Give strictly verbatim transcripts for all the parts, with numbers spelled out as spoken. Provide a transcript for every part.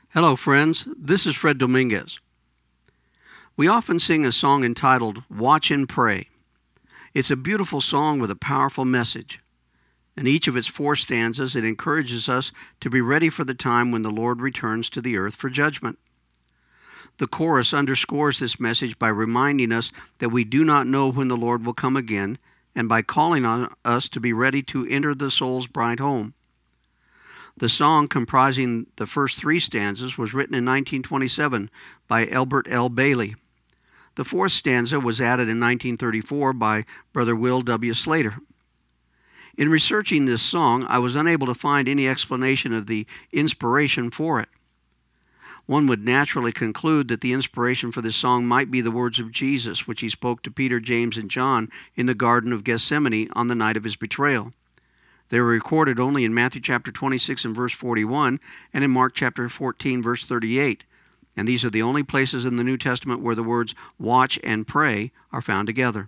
Hello, friends. This is Fred Dominguez. We often sing a song entitled Watch and Pray. It's a beautiful song with a powerful message. In each of its four stanzas, it encourages us to be ready for the time when the Lord returns to the earth for judgment. The chorus underscores this message by reminding us that we do not know when the Lord will come again, and by calling on us to be ready to enter the soul's bright home. The song, comprising the first three stanzas, was written in nineteen twenty-seven by Elbert L. Bailey. The fourth stanza was added in nineteen thirty-four by Brother Will W. Slater. In researching this song, I was unable to find any explanation of the inspiration for it. One would naturally conclude that the inspiration for this song might be the words of Jesus, which he spoke to Peter, James, and John in the Garden of Gethsemane on the night of his betrayal. They were recorded only in Matthew chapter twenty-six and verse forty-one and in Mark chapter fourteen verse thirty-eight. And these are the only places in the New Testament where the words watch and pray are found together.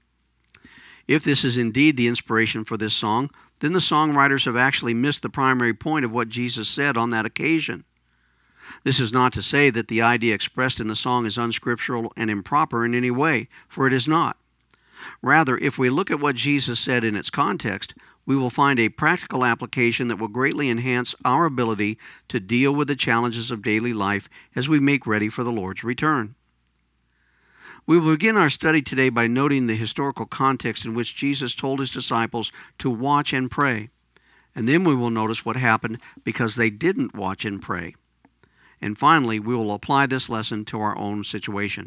If this is indeed the inspiration for this song, then the songwriters have actually missed the primary point of what Jesus said on that occasion. This is not to say that the idea expressed in the song is unscriptural and improper in any way, for it is not. Rather, if we look at what Jesus said in its context, we will find a practical application that will greatly enhance our ability to deal with the challenges of daily life as we make ready for the Lord's return. We will begin our study today by noting the historical context in which Jesus told his disciples to watch and pray, and then we will notice what happened because they didn't watch and pray. And finally, we will apply this lesson to our own situation.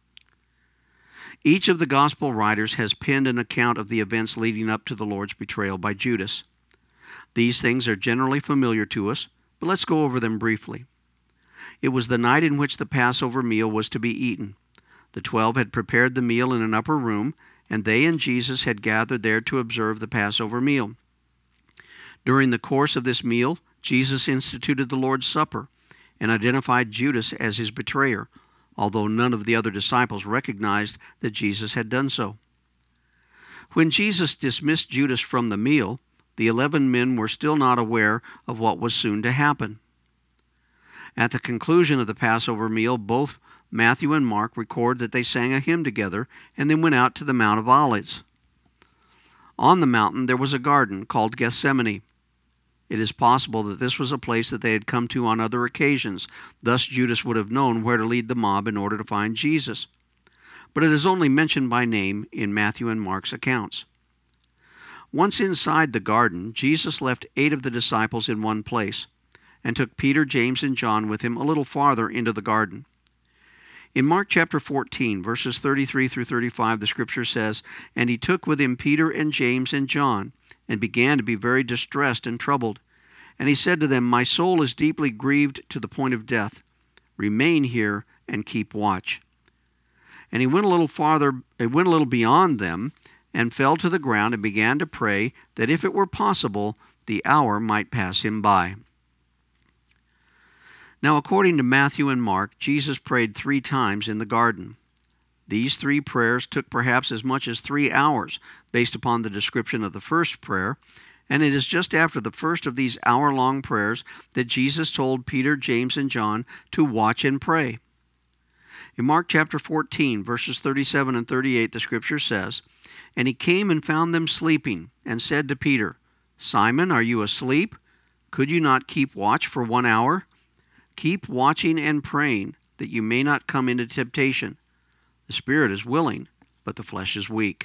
Each of the gospel writers has penned an account of the events leading up to the Lord's betrayal by Judas. These things are generally familiar to us, but let's go over them briefly. It was the night in which the Passover meal was to be eaten. The twelve had prepared the meal in an upper room, and they and Jesus had gathered there to observe the Passover meal. During the course of this meal, Jesus instituted the Lord's Supper and identified Judas as his betrayer, although none of the other disciples recognized that Jesus had done so. When Jesus dismissed Judas from the meal, the eleven men were still not aware of what was soon to happen. At the conclusion of the Passover meal, both Matthew and Mark record that they sang a hymn together and then went out to the Mount of Olives. On the mountain there was a garden called Gethsemane. It is possible that this was a place that they had come to on other occasions. Thus Judas would have known where to lead the mob in order to find Jesus. But it is only mentioned by name in Matthew and Mark's accounts. Once inside the garden, Jesus left eight of the disciples in one place and took Peter, James, and John with him a little farther into the garden. In Mark chapter fourteen, verses thirty-three through thirty-five, the scripture says, "And he took with him Peter and James and John, and began to be very distressed and troubled. And he said to them, My soul is deeply grieved to the point of death. Remain here and keep watch. And he went a little farther, he went a little beyond them, and fell to the ground and began to pray that if it were possible, the hour might pass him by." Now, according to Matthew and Mark, Jesus prayed three times in the garden. These three prayers took perhaps as much as three hours, based upon the description of the first prayer, and it is just after the first of these hour-long prayers that Jesus told Peter, James, and John to watch and pray. In Mark chapter fourteen, verses thirty-seven and thirty-eight, the scripture says, "And he came and found them sleeping, and said to Peter, Simon, are you asleep? Could you not keep watch for one hour? Keep watching and praying, that you may not come into temptation. The spirit is willing, but the flesh is weak."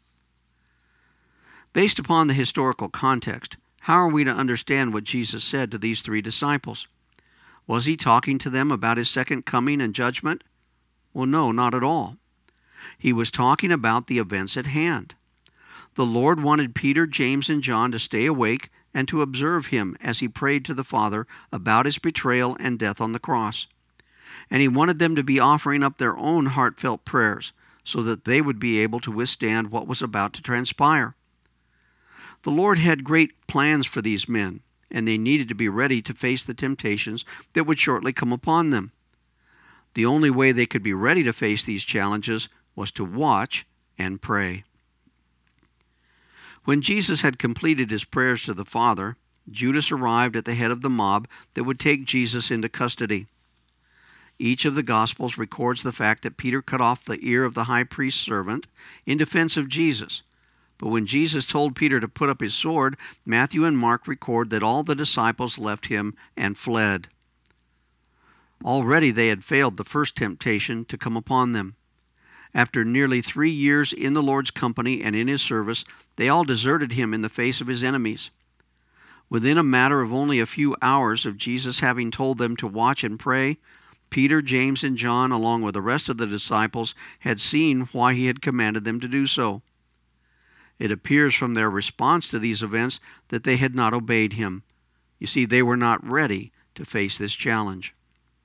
Based upon the historical context, how are we to understand what Jesus said to these three disciples? Was he talking to them about his second coming and judgment? Well, no, not at all. He was talking about the events at hand. The Lord wanted Peter, James, and John to stay awake and to observe him as he prayed to the Father about his betrayal and death on the cross. And he wanted them to be offering up their own heartfelt prayers so that they would be able to withstand what was about to transpire. The Lord had great plans for these men, and they needed to be ready to face the temptations that would shortly come upon them. The only way they could be ready to face these challenges was to watch and pray. When Jesus had completed his prayers to the Father, Judas arrived at the head of the mob that would take Jesus into custody. Each of the Gospels records the fact that Peter cut off the ear of the high priest's servant in defense of Jesus. But when Jesus told Peter to put up his sword, Matthew and Mark record that all the disciples left him and fled. Already they had failed the first temptation to come upon them. After nearly three years in the Lord's company and in his service, they all deserted him in the face of his enemies. Within a matter of only a few hours of Jesus having told them to watch and pray, Peter, James, and John, along with the rest of the disciples, had seen why he had commanded them to do so. It appears from their response to these events that they had not obeyed him. You see, they were not ready to face this challenge.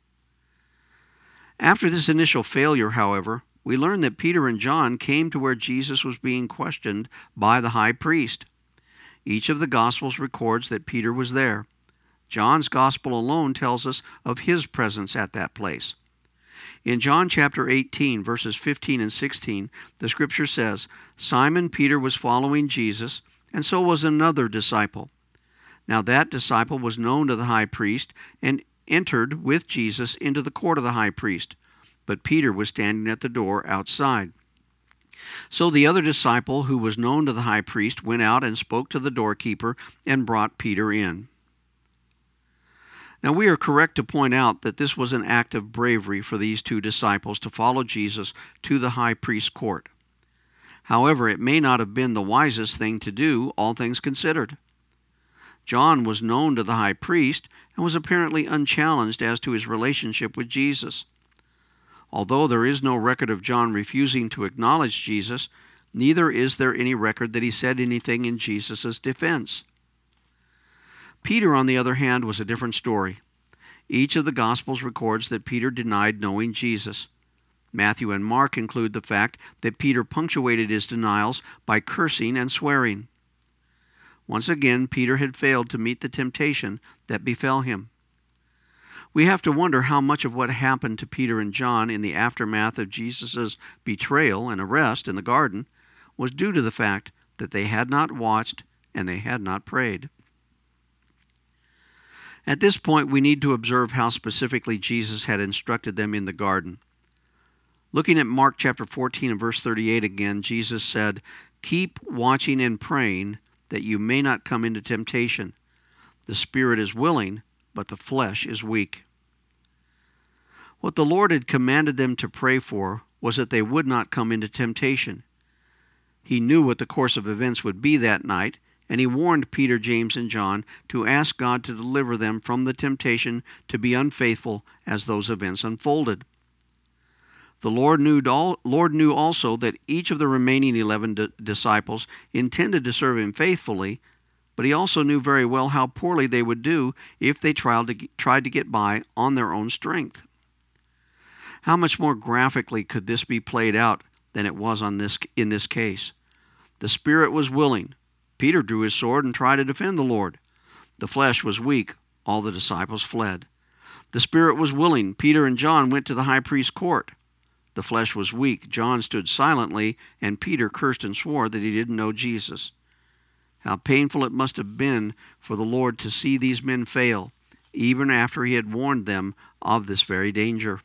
After this initial failure, however, we learn that Peter and John came to where Jesus was being questioned by the high priest. Each of the Gospels records that Peter was there. John's Gospel alone tells us of his presence at that place. In John chapter eighteen, verses fifteen and sixteen, the Scripture says, "Simon Peter was following Jesus, and so was another disciple. Now that disciple was known to the high priest, and entered with Jesus into the court of the high priest. But Peter was standing at the door outside. So the other disciple, who was known to the high priest, went out and spoke to the doorkeeper and brought Peter in." Now we are correct to point out that this was an act of bravery for these two disciples to follow Jesus to the high priest's court. However, it may not have been the wisest thing to do, all things considered. John was known to the high priest and was apparently unchallenged as to his relationship with Jesus. Although there is no record of John refusing to acknowledge Jesus, neither is there any record that he said anything in Jesus' defense. Peter, on the other hand, was a different story. Each of the Gospels records that Peter denied knowing Jesus. Matthew and Mark include the fact that Peter punctuated his denials by cursing and swearing. Once again, Peter had failed to meet the temptation that befell him. We have to wonder how much of what happened to Peter and John in the aftermath of Jesus' betrayal and arrest in the garden was due to the fact that they had not watched and they had not prayed. At this point, we need to observe how specifically Jesus had instructed them in the garden. Looking at Mark chapter fourteen and verse thirty-eight again, Jesus said, "Keep watching and praying, that you may not come into temptation. The spirit is willing, but the flesh is weak." What the Lord had commanded them to pray for was that they would not come into temptation. He knew what the course of events would be that night, and he warned Peter, James, and John to ask God to deliver them from the temptation to be unfaithful as those events unfolded. The Lord knew, Lord knew also that each of the remaining eleven di- disciples intended to serve him faithfully, but he also knew very well how poorly they would do if they tried to, tried to get by on their own strength. How much more graphically could this be played out than it was on this, in this case? The spirit was willing. Peter drew his sword and tried to defend the Lord. The flesh was weak. All the disciples fled. The spirit was willing. Peter and John went to the high priest's court. The flesh was weak. John stood silently, and Peter cursed and swore that he didn't know Jesus. How painful it must have been for the Lord to see these men fail, even after he had warned them of this very danger.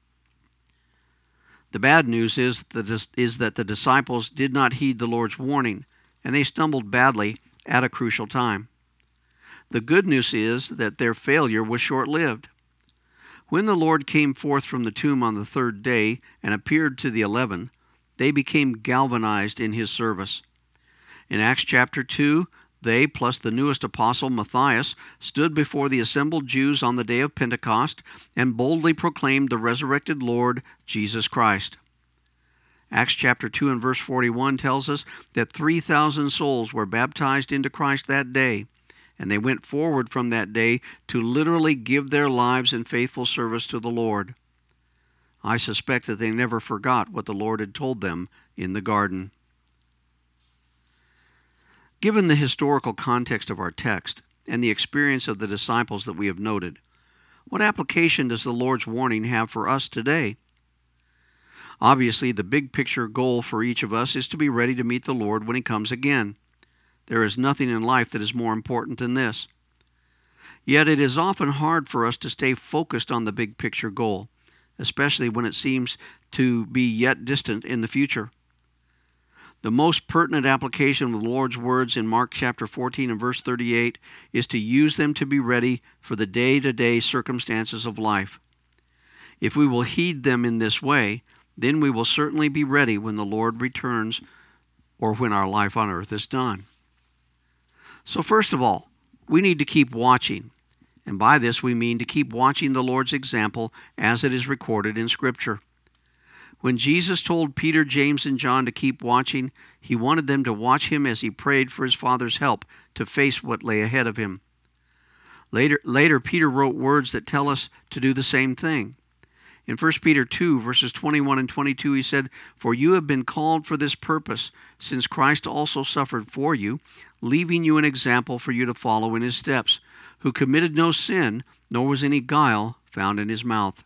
The bad news is that, is that the disciples did not heed the Lord's warning, and they stumbled badly at a crucial time. The good news is that their failure was short-lived. When the Lord came forth from the tomb on the third day and appeared to the eleven, they became galvanized in his service. In Acts chapter two, they, plus the newest apostle, Matthias, stood before the assembled Jews on the day of Pentecost and boldly proclaimed the resurrected Lord, Jesus Christ. Acts chapter two and verse forty-one tells us that three thousand souls were baptized into Christ that day, and they went forward from that day to literally give their lives in faithful service to the Lord. I suspect that they never forgot what the Lord had told them in the garden. Given the historical context of our text and the experience of the disciples that we have noted, what application does the Lord's warning have for us today? Obviously, the big picture goal for each of us is to be ready to meet the Lord when he comes again. There is nothing in life that is more important than this. Yet it is often hard for us to stay focused on the big picture goal, especially when it seems to be yet distant in the future. The most pertinent application of the Lord's words in Mark chapter fourteen and verse thirty-eight is to use them to be ready for the day-to-day circumstances of life. If we will heed them in this way, then we will certainly be ready when the Lord returns or when our life on earth is done. So first of all, we need to keep watching. And by this we mean to keep watching the Lord's example as it is recorded in Scripture. When Jesus told Peter, James, and John to keep watching, he wanted them to watch him as he prayed for his Father's help to face what lay ahead of him. Later, later Peter wrote words that tell us to do the same thing. In First Peter two, verses twenty-one and twenty-two, he said, "For you have been called for this purpose, since Christ also suffered for you, leaving you an example for you to follow in his steps, who committed no sin, nor was any guile found in his mouth."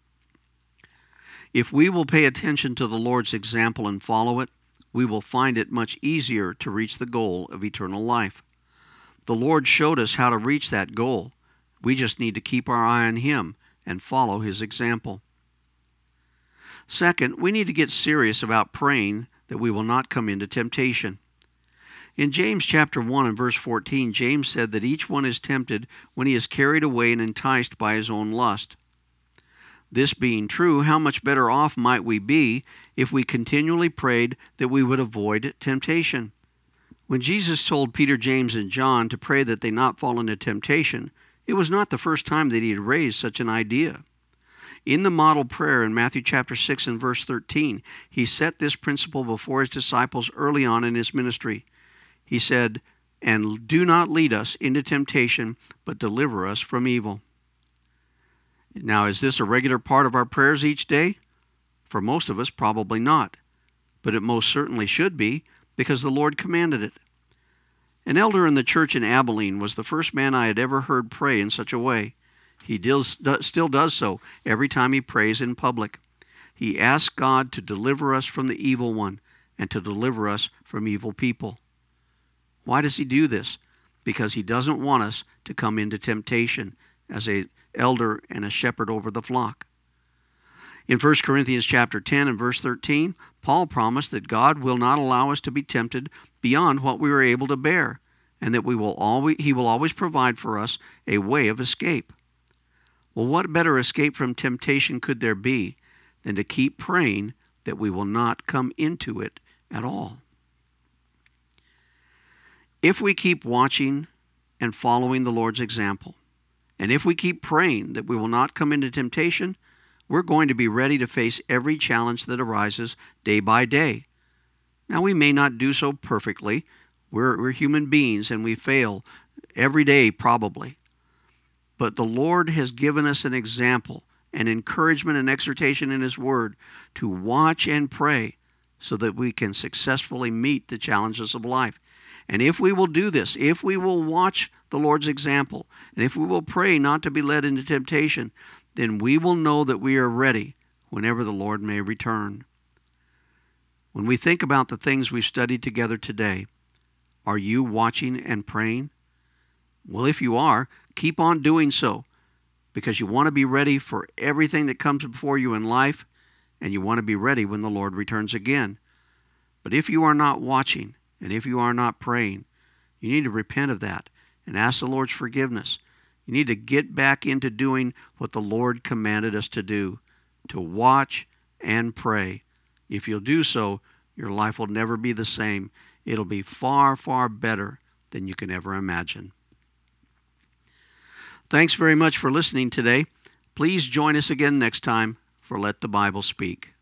If we will pay attention to the Lord's example and follow it, we will find it much easier to reach the goal of eternal life. The Lord showed us how to reach that goal. We just need to keep our eye on him and follow his example. Second, we need to get serious about praying that we will not come into temptation. In James chapter one and verse fourteen, James said that each one is tempted when he is carried away and enticed by his own lust. This being true, how much better off might we be if we continually prayed that we would avoid temptation? When Jesus told Peter, James, and John to pray that they not fall into temptation, it was not the first time that he had raised such an idea. In the model prayer in Matthew chapter six and verse thirteen, he set this principle before his disciples early on in his ministry. He said, "And do not lead us into temptation, but deliver us from evil." Now, is this a regular part of our prayers each day? For most of us, probably not. But it most certainly should be, because the Lord commanded it. An elder in the church in Abilene was the first man I had ever heard pray in such a way. He deals, do, still does so every time he prays in public. He asks God to deliver us from the evil one and to deliver us from evil people. Why does he do this? Because he doesn't want us to come into temptation as an elder and a shepherd over the flock. In First Corinthians chapter ten and verse thirteen, Paul promised that God will not allow us to be tempted beyond what we are able to bear, and that we will always, he will always provide for us a way of escape. Well, what better escape from temptation could there be than to keep praying that we will not come into it at all? If we keep watching and following the Lord's example, and if we keep praying that we will not come into temptation, we're going to be ready to face every challenge that arises day by day. Now, we may not do so perfectly. We're, we're human beings and we fail every day probably. But the Lord has given us an example, an encouragement and exhortation in his word to watch and pray so that we can successfully meet the challenges of life. And if we will do this, if we will watch the Lord's example, and if we will pray not to be led into temptation, then we will know that we are ready whenever the Lord may return. When we think about the things we've studied together today, are you watching and praying? Well, if you are, keep on doing so, because you want to be ready for everything that comes before you in life, and you want to be ready when the Lord returns again. But if you are not watching, and if you are not praying, you need to repent of that and ask the Lord's forgiveness. You need to get back into doing what the Lord commanded us to do, to watch and pray. If you'll do so, your life will never be the same. It'll be far, far better than you can ever imagine. Thanks very much for listening today. Please join us again next time for Let the Bible Speak.